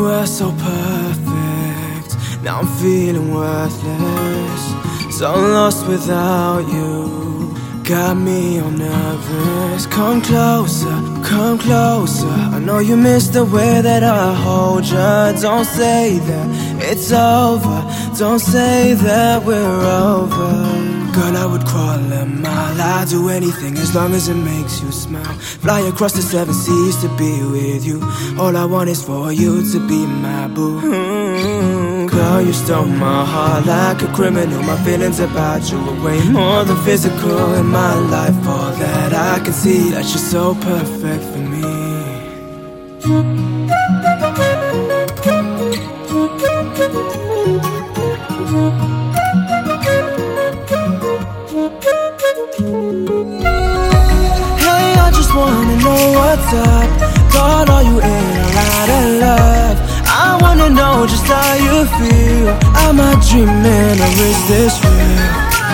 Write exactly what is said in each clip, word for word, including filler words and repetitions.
were so perfect. Now I'm feeling worthless, so lost without you. Got me all nervous. Come closer, come closer. I know you miss the way that I hold you. Don't say that it's over, don't say that we're over. Girl, I would crawl a mile, I'd do anything as long as it makes you smile. Fly across the seven seas to be with you. All I want is for you to be my boo. mm-hmm. Girl, you stole my heart like a criminal. My feelings about you are way more than physical. In my life, all that I can see, that you're so perfect for me. Hey, I just wanna know what's up. God, are you in or out of love? I wanna know just how you feel. Am I dreaming or is this real?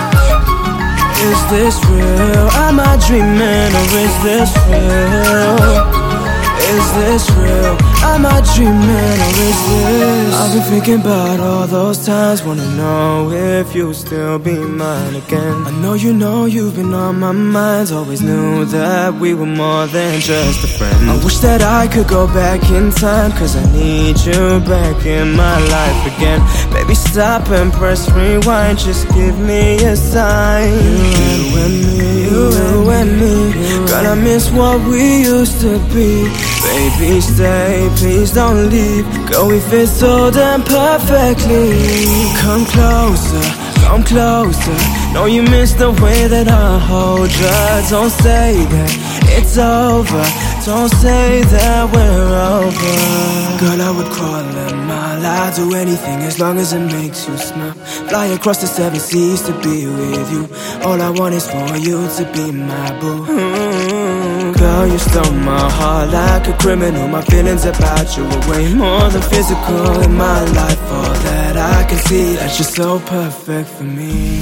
Is this real? Am I dreaming or is this real? Is this real? Am I dreaming or is this? I've been thinking about all those times. Wanna know if you'll still be mine again. I know you know you've been on my mind. Always knew that we were more than just a friend. I wish that I could go back in time, cause I need you back in my life again. Baby, stop and press rewind. Just give me a sign. You and me, you and me. Girl, I miss what we used to be. Baby, stay, please don't leave. Girl, we fit so damn perfectly. Come closer, come closer. Know you miss the way that I hold you. Don't say that it's over, don't say that we're over. Girl, I would crawl a mile, I'd do anything as long as it makes you smile. Fly across the seven seas to be with you. All I want is for you to be my boo. mm-hmm. Girl, you stole my heart like a criminal. My feelings about you are way more than physical. In my life, all that I can see, that you're so perfect for me.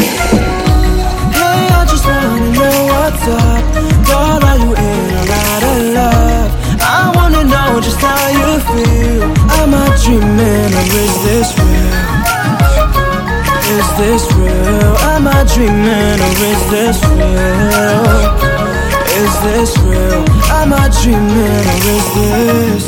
Hey, I just wanna know what's up. God, are you in or out of love? I wanna know just how you feel. Am I dreaming or is this real? Is this real? Am I dreaming or is this real? Is this real? Am I dreaming or is this?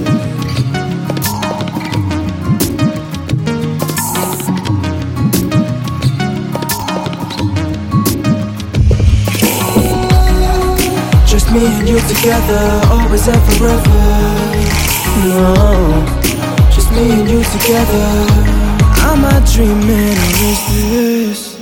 Just me and you together, always and forever. No, just me and you together. Am I dreaming or is this?